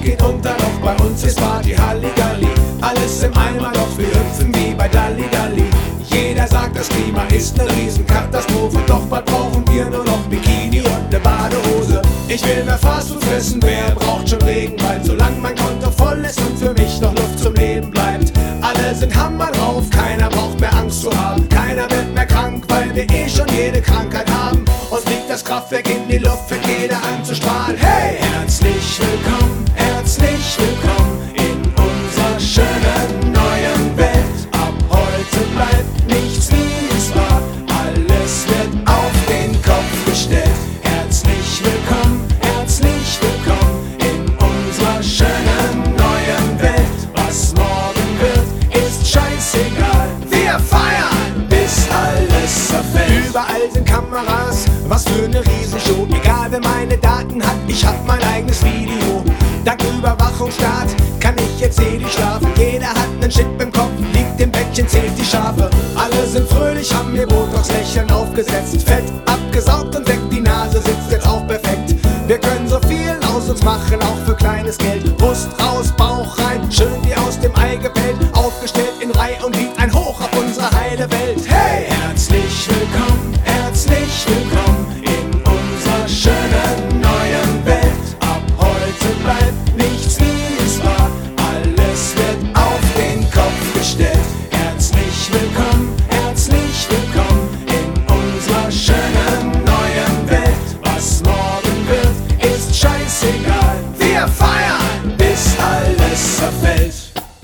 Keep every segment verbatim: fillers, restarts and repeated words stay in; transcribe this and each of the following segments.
geht unter, doch bei uns ist Party Halligalli. Alles im Eimer, doch wir hüpfen wie bei Dalli Dalli. Jeder sagt, das Klima ist ne Riesenkatastrophe, doch bald brauchen wir nur noch Bikini und ne Badehose. Ich will mehr Fastfood fressen, wer braucht schon Regenwald? Solange mein Konto voll ist und für mich noch Luft zum Leben bleibt. Alle sind Hammer drauf, keiner braucht mehr Angst zu haben. Keiner wird mehr krank, weil wir eh schon jede Krankheit haben. Uns fliegt das Kraftwerk in die Luft, fängt jeder an zu strahlen. Hey! Herzlich willkommen, herzlich willkommen in unserer schönen neuen Welt. Ab heute bleibt nichts wie es war, alles wird auf den Kopf gestellt. Herzlich willkommen, herzlich willkommen in unserer schönen neuen Welt. Was morgen wird, ist scheißegal. Wir feiern, bis alles zerfällt. Überall sind Kameras, was für ne Riesenshow. Egal wer meine Daten hat, ich hab mein eigenes Video. Dank Überwachungsstaat kann ich jetzt ewig schlafen. Jeder hat nen Chip im Kopf, liegt im Bettchen, zählt die Schafe. Alle sind fröhlich, haben mir Botox lächeln aufgesetzt. Fett abgesaugt und weg, die Nase sitzt jetzt auch perfekt. Wir können so viel aus uns machen, auch für kleines Geld. Brust raus, Bauch rein, schön wie aus dem Ei gepellt. Aufgestellt in Reihe und liegt ein Hoch auf unsere heile Welt. Hey! Herzlich willkommen, herzlich willkommen in unserer schönen neuen Welt. Ab heute bleibt nichts wie es war, alles wird auf den Kopf gestellt. Herzlich willkommen, herzlich willkommen in unserer schönen neuen Welt. Was morgen wird, ist scheißegal. Wir feiern, bis alles zerfällt.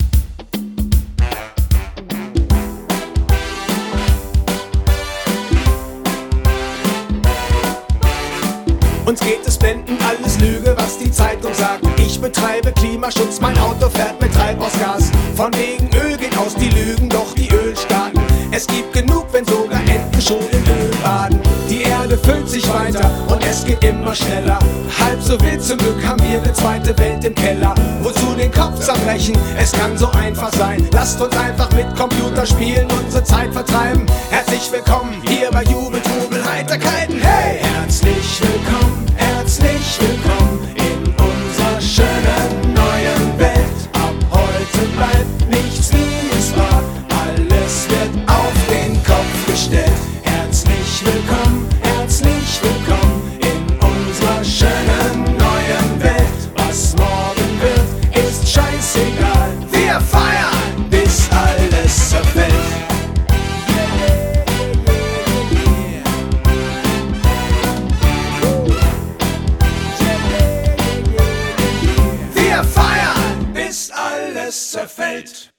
Uns geht es blendend, alles Lüge, was die Zeitung sagt. Ich betreibe Klimaschutz, mein Auto fährt mit Treibhausgas. Von wegen Öl geht aus die Lügen, doch die Ölstaaten. Es gibt genug, wenn sogar Enten schon in Öl baden. Die Erde füllt sich weiter und es geht immer schneller. Halb so wild, zum Glück haben wir eine zweite Welt im Keller. Wozu den Kopf zerbrechen, es kann so einfach sein. Lasst uns einfach mit Computer spielen, unsere Zeit vertreiben. Herzlich willkommen hier bei Jubel, Trubel, Heiterkeiten. Hey! Herzlich willkommen, herzlich willkommen in unserer schönen neuen Welt. Ab heute bleibt nichts wie es war, alles wird auf den Kopf gestellt. Herzlich willkommen, herzlich willkommen in unserer schönen neuen Welt. Was morgen wird, ist scheißegal. Wir feiern, bis alles zerfällt. Wir feiern, bis alles zerfällt.